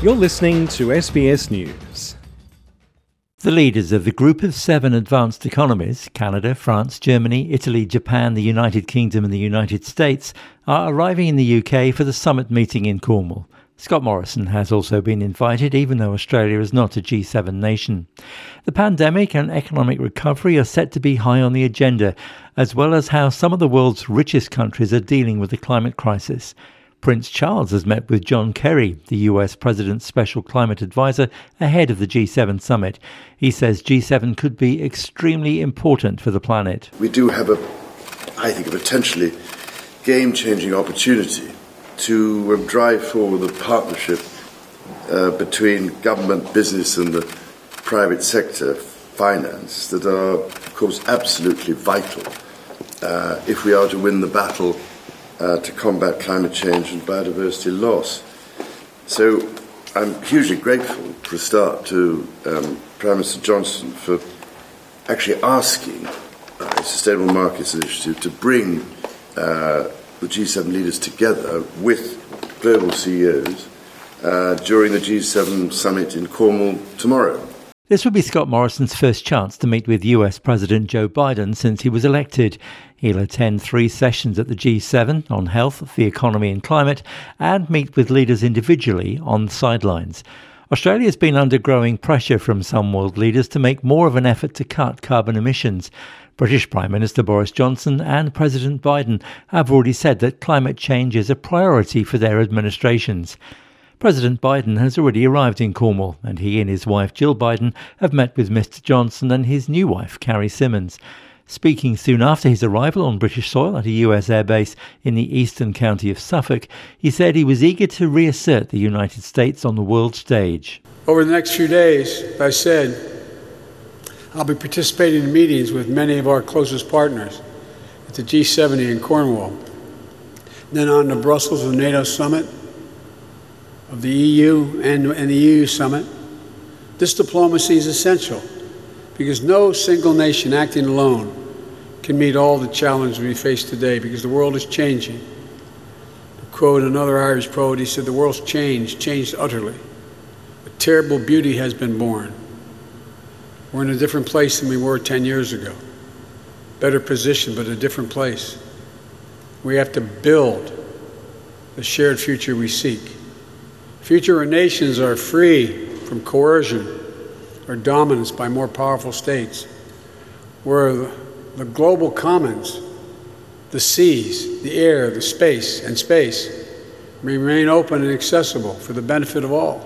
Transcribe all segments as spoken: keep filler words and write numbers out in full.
You're listening to S B S News. The leaders of the Group of Seven advanced economies, Canada, France, Germany, Italy, Japan, the United Kingdom and the United States, are arriving in the U K for the summit meeting in Cornwall. Scott Morrison has also been invited, even though Australia is not a G seven nation. The pandemic and economic recovery are set to be high on the agenda, as well as how some of the world's richest countries are dealing with the climate crisis. Prince Charles has met with John Kerry, the U S President's special climate advisor, ahead of the G seven summit. He says G seven could be extremely important for the planet. We do have a, I think, a potentially game-changing opportunity to um, drive forward a partnership uh, between government, business and the private sector finance that are, of course, absolutely vital uh, if we are to win the battle uh, to combat climate change and biodiversity loss. So I'm hugely grateful, for a start, to um, Prime Minister Johnson for actually asking uh, the Sustainable Markets Initiative to bring uh, the G seven leaders together with global C E Os uh, during the G seven summit in Cornwall tomorrow. This will be Scott Morrison's first chance to meet with U S President Joe Biden since he was elected. He'll attend three sessions at the G seven on health, the economy and climate, and meet with leaders individually on the sidelines. Australia has been under growing pressure from some world leaders to make more of an effort to cut carbon emissions. British Prime Minister Boris Johnson and President Biden have already said that climate change is a priority for their administrations. President Biden has already arrived in Cornwall, and he and his wife Jill Biden have met with Mr Johnson and his new wife Carrie Symonds. Speaking soon after his arrival on British soil at a U S airbase in the eastern county of Suffolk, he said he was eager to reassert the United States on the world stage. Over the next few days, as I said, I'll be participating in meetings with many of our closest partners at the G seventy in Cornwall, then on to Brussels, the NATO summit of the E U and, and the E U summit. This diplomacy is essential because no single nation acting alone can meet all the challenges we face today because the world is changing. To quote another Irish poet, he said, "The world's changed, changed utterly. A terrible beauty has been born. We're in a different place than we were ten years ago. Better position, but a different place. We have to build the shared future we seek. Future where nations are free from coercion or dominance by more powerful states, where the, the global commons, the seas, the air, the space, and space remain open and accessible for the benefit of all.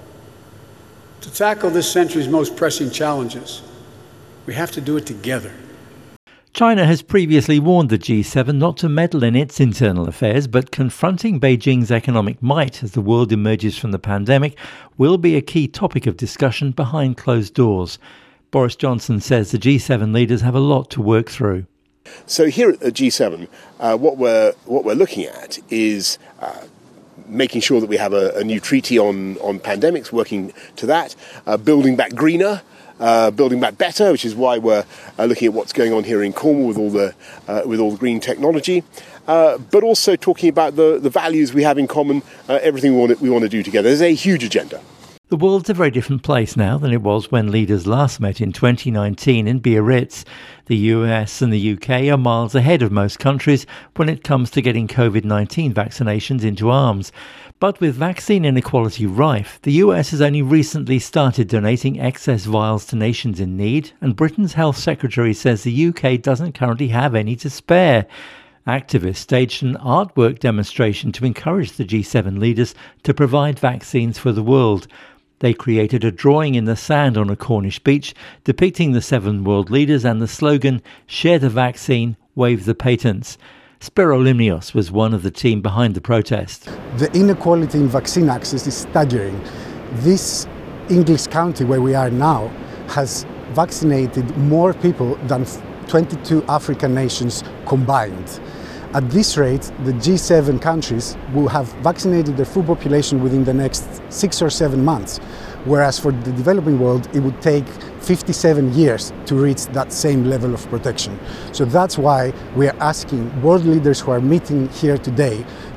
To tackle this century's most pressing challenges, we have to do it together." China has previously warned the G seven not to meddle in its internal affairs, but confronting Beijing's economic might as the world emerges from the pandemic will be a key topic of discussion behind closed doors. Boris Johnson says the G seven leaders have a lot to work through. So here at the G seven, uh, what we're what we're looking at is uh, making sure that we have a, a new treaty on, on pandemics, working to that, uh, building back greener, uh, building back better, which is why we're uh, looking at what's going on here in Cornwall with all the uh, with all the green technology, uh, but also talking about the, the values we have in common, uh, everything we want to, we want to do together. There's a huge agenda. The world's a very different place now than it was when leaders last met in twenty nineteen in Biarritz. The U S and the U K are miles ahead of most countries when it comes to getting covid nineteen vaccinations into arms. But with vaccine inequality rife, the U S has only recently started donating excess vials to nations in need, and Britain's Health Secretary says the U K doesn't currently have any to spare. Activists staged an artwork demonstration to encourage the G seven leaders to provide vaccines for the world. They created a drawing in the sand on a Cornish beach depicting the seven world leaders and the slogan, "Share the vaccine, waive the patents." Spiro Limnios was one of the team behind the protest. The inequality in vaccine access is staggering. This English county where we are now has vaccinated more people than twenty-two African nations combined. At this rate, the G seven countries will have vaccinated their full population within the next six or seven months, whereas for the developing world, it would take fifty-seven years to reach that same level of protection. So that's why we are asking world leaders who are meeting here today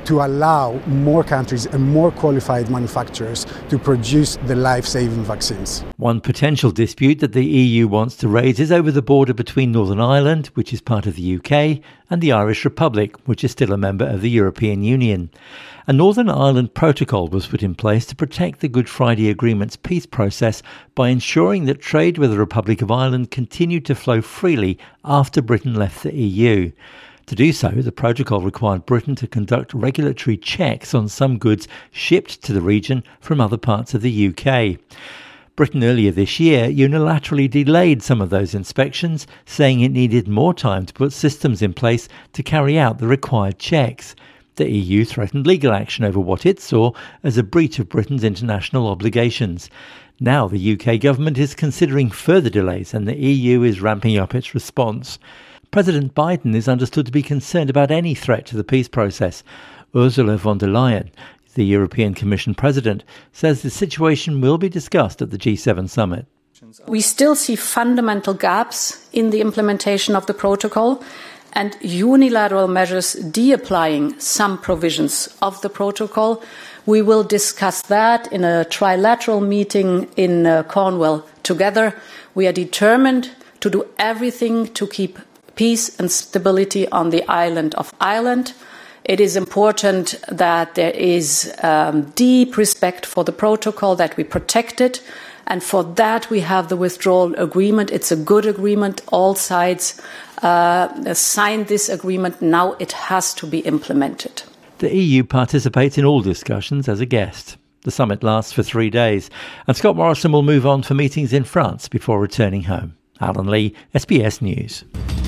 to allow more countries and more qualified manufacturers to produce the life-saving vaccines. One potential dispute that the E U wants to raise is over the border between Northern Ireland, which is part of the U K, and the Irish Republic, which is still a member of the European Union. A Northern Ireland protocol was put in place to protect the Good Friday Agreement's peace process by ensuring that trade with the Republic of Ireland continued to flow freely after Britain left the E U. To do so, the protocol required Britain to conduct regulatory checks on some goods shipped to the region from other parts of the U K. Britain earlier this year unilaterally delayed some of those inspections, saying it needed more time to put systems in place to carry out the required checks. The E U threatened legal action over what it saw as a breach of Britain's international obligations. Now the U K government is considering further delays and the E U is ramping up its response. President Biden is understood to be concerned about any threat to the peace process. Ursula von der Leyen, the European Commission president, says the situation will be discussed at the G seven summit. We still see fundamental gaps in the implementation of the protocol, and unilateral measures de-applying some provisions of the protocol. We will discuss that in a trilateral meeting in uh, Cornwall together. We are determined to do everything to keep peace and stability on the island of Ireland. It is important that there is um, deep respect for the protocol, that we protect it. And for that, we have the withdrawal agreement. It's a good agreement. All sides uh, signed this agreement. Now it has to be implemented. The E U participates in all discussions as a guest. The summit lasts for three days, and Scott Morrison will move on for meetings in France before returning home. Alan Lee, S B S News.